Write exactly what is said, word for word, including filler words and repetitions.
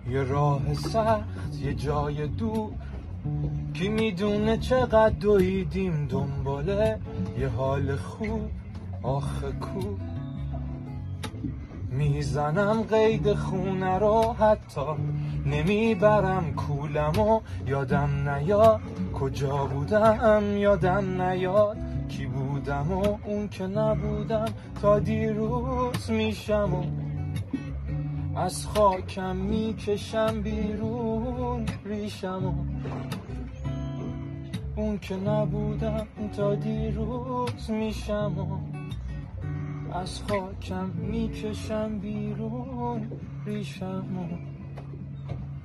یه راه سخت، یه جای دور، کی میدونه چقدر دویدیم دنباله یه حال خوب. آخه کو میزنم قید خونه رو، حتی نمیبرم کولمو. یادم نیاد کجا بودم، یادم نیاد کی بودم و اون که نبودم. تا دیروز میشم و از خاکم میکشم بیرون ریشم و اون که نبودم. تا دیروز میشم و از خاکم میکشم بیرون ریشم و